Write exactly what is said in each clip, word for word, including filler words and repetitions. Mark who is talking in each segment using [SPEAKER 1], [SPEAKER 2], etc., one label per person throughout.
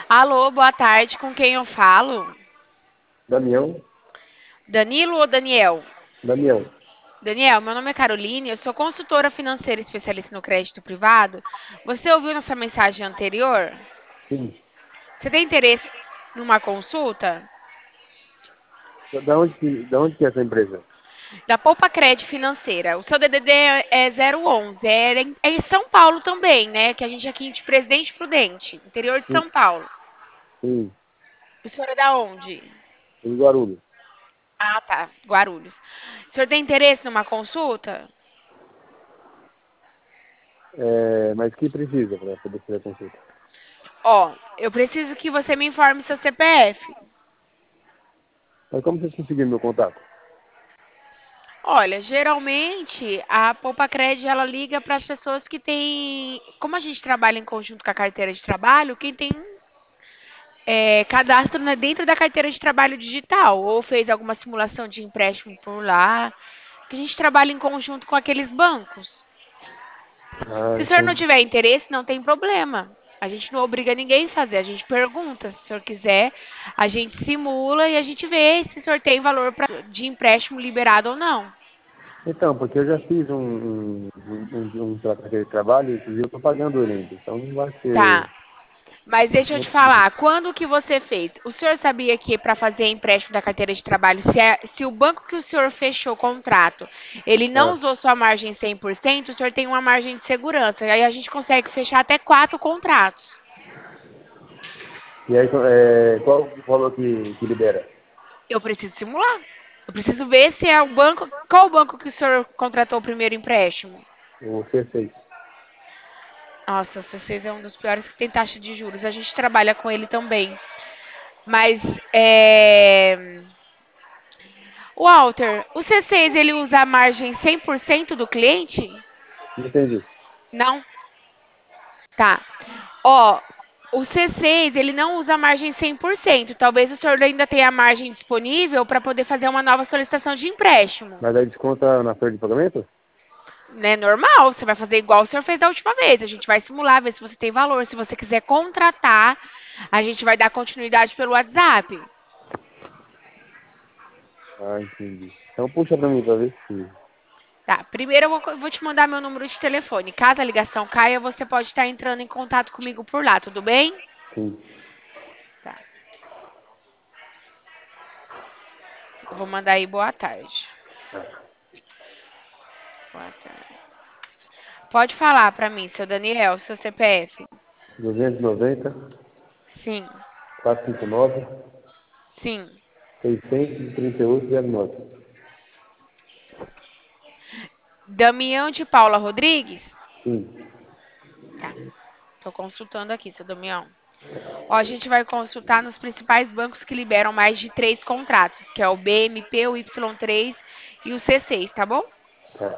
[SPEAKER 1] Alô, boa tarde, com quem eu falo?
[SPEAKER 2] Damião,
[SPEAKER 1] Danilo ou Daniel?
[SPEAKER 2] Damião,
[SPEAKER 1] Daniel, meu nome é Caroline, eu sou consultora financeira especialista no crédito privado. Você ouviu nossa mensagem anterior?
[SPEAKER 2] sim.
[SPEAKER 1] Você tem interesse numa consulta?
[SPEAKER 2] Da onde, que- da onde que é essa empresa?
[SPEAKER 1] Da Poupa Cred Financeira. O seu D D D é zero onze, é em, é em São Paulo também, né? Que a gente é aqui de Presidente Prudente, interior de
[SPEAKER 2] Sim,
[SPEAKER 1] São Paulo.
[SPEAKER 2] sim,
[SPEAKER 1] O senhor é da onde?
[SPEAKER 2] em Guarulhos.
[SPEAKER 1] Ah, tá, Guarulhos. O senhor tem interesse numa consulta?
[SPEAKER 2] É, mas que precisa para poder fazer a consulta?
[SPEAKER 1] Ó, eu preciso que você me informe seu C P F.
[SPEAKER 2] Mas como vocês conseguiram meu contato?
[SPEAKER 1] Olha, geralmente a Poupa Cred ela liga para as pessoas que têm, como a gente trabalha em conjunto com a carteira de trabalho, quem tem é, cadastro né, dentro da carteira de trabalho digital ou fez alguma simulação de empréstimo por lá, que a gente trabalha em conjunto com aqueles bancos.
[SPEAKER 2] Ah,
[SPEAKER 1] Se o senhor não
[SPEAKER 2] entendi.
[SPEAKER 1] tiver interesse, não tem problema. A gente não obriga ninguém a fazer, a gente pergunta. Se o senhor quiser, a gente simula e a gente vê se o senhor tem valor pra, de empréstimo liberado ou não.
[SPEAKER 2] Então, porque eu já fiz um, um, um, um, um tra- aquele trabalho, inclusive eu estou pagando ele ainda. Então não vai ser.
[SPEAKER 1] Tá. Mas deixa eu
[SPEAKER 2] Não
[SPEAKER 1] te
[SPEAKER 2] precisa.
[SPEAKER 1] falar, quando que você fez? O senhor sabia que para fazer empréstimo da carteira de trabalho, se, é- se o banco que o senhor fechou o contrato, ele não
[SPEAKER 2] Ah,
[SPEAKER 1] usou sua margem cem por cento, o senhor tem uma margem de segurança. E aí a gente consegue fechar até quatro contratos.
[SPEAKER 2] e aí, é, qual o valor que, que libera?
[SPEAKER 1] Eu preciso simular. Eu preciso ver se é o banco. Qual o banco que o senhor contratou o primeiro empréstimo?
[SPEAKER 2] O C seis.
[SPEAKER 1] Nossa, o C seis é um dos piores que tem taxa de juros. A gente trabalha com ele também. Mas, é... Walter, o C seis ele usa a margem cem por cento do cliente?
[SPEAKER 2] Entendi.
[SPEAKER 1] Não? Tá. Ó, o C seis ele não usa a margem cem por cento. Talvez o senhor ainda tenha a margem disponível para poder fazer uma nova solicitação de empréstimo.
[SPEAKER 2] Mas aí desconta na folha de pagamento?
[SPEAKER 1] Né, normal, você vai fazer igual o senhor fez da última vez. A gente vai simular, ver se você tem valor. Se você quiser contratar, a gente vai dar continuidade pelo WhatsApp.
[SPEAKER 2] Ah, entendi. Então puxa pra mim pra ver se.
[SPEAKER 1] Tá, primeiro eu vou, vou te mandar meu número de telefone. Caso a ligação caia, você pode estar entrando em contato comigo por lá, tudo bem?
[SPEAKER 2] Sim.
[SPEAKER 1] Tá, eu vou mandar aí boa tarde. Boa tarde. Pode falar pra mim, seu Daniel, seu C P F.
[SPEAKER 2] duzentos e noventa,
[SPEAKER 1] Sim,
[SPEAKER 2] quatrocentos e cinquenta e nove,
[SPEAKER 1] sim.
[SPEAKER 2] seiscentos e trinta e oito, zero nove.
[SPEAKER 1] Damião de Paula Rodrigues?
[SPEAKER 2] Sim.
[SPEAKER 1] Tá, tô consultando aqui, seu Damião. Ó, a gente vai consultar nos principais bancos que liberam mais de três contratos, que é o B M P, o Y três e o C seis, tá bom?
[SPEAKER 2] Tá.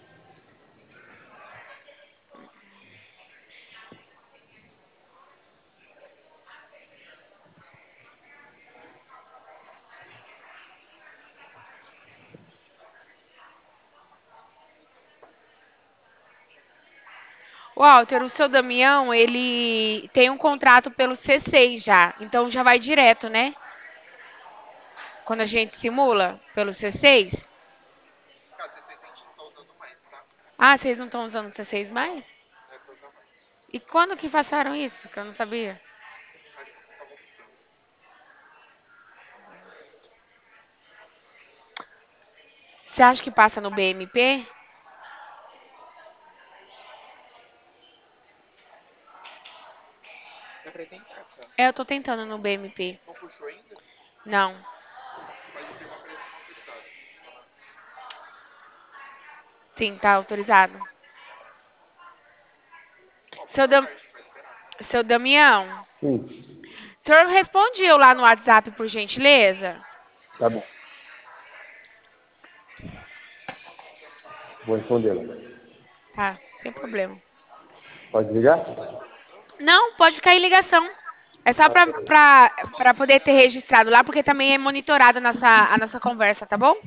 [SPEAKER 1] Walter, o seu Damião, ele tem um contrato pelo C seis já, então já vai direto, né? Quando a gente simula pelo C seis. Ah, vocês não estão usando o C seis mais? E quando que passaram isso? Que eu não sabia. Você acha que passa no B M P? É, eu tô tentando no B M P. Não. Sim, tá autorizado. Seu, Dam... Seu Damião,
[SPEAKER 2] Sim.
[SPEAKER 1] o senhor responde eu lá no WhatsApp, por gentileza?
[SPEAKER 2] Tá bom. Vou respondê-la.
[SPEAKER 1] Tá, sem problema.
[SPEAKER 2] Pode ligar?
[SPEAKER 1] Não, pode ficar em ligação. É só
[SPEAKER 2] Ah,
[SPEAKER 1] pra,
[SPEAKER 2] peraí.
[SPEAKER 1] pra, pra poder ter registrado lá, porque também é monitorada a nossa, a nossa conversa, tá bom?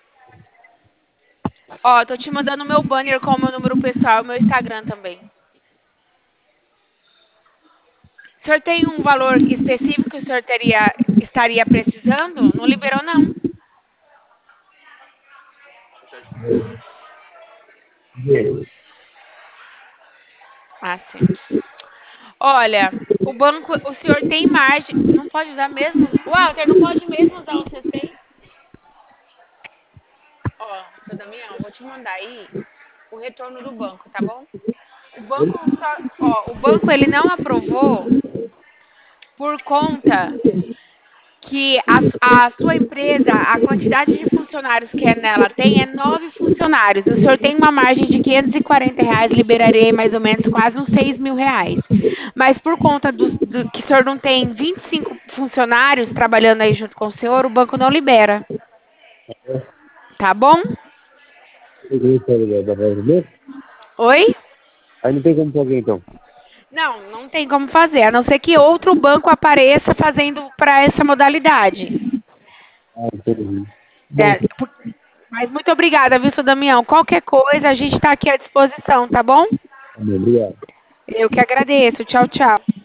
[SPEAKER 1] Ó, tô te mandando o meu banner com o meu número pessoal e o meu Instagram também. senhor tem um valor específico que o senhor teria, estaria precisando? Não liberou, não. Ah, sim. Olha, o banco, o senhor tem margem. Não pode usar mesmo? Walter, não pode mesmo usar o C seis? Ó, seu Damião, vou te mandar aí o retorno do banco, tá bom? O banco só, ó, o banco ele não aprovou por conta que a, su- a sua empresa, a quantidade de funcionários que é nela tem é nove funcionários. O senhor tem uma margem de quinhentos e quarenta reais, liberaria aí mais ou menos quase uns seis mil reais. Mas por conta dos- do, que o senhor não tem vinte e cinco funcionários trabalhando aí junto com o senhor, o banco não libera. Tá bom? Oi?
[SPEAKER 2] Aí não tem como fazer então.
[SPEAKER 1] Não, não tem como fazer, a não ser que outro banco apareça fazendo para essa modalidade.
[SPEAKER 2] Ah, entendi. Bom,
[SPEAKER 1] É, por- mas muito obrigada, viu, seu Damião? Qualquer coisa, a gente está aqui à disposição, tá bom?
[SPEAKER 2] obrigado.
[SPEAKER 1] Eu que agradeço. Tchau, tchau.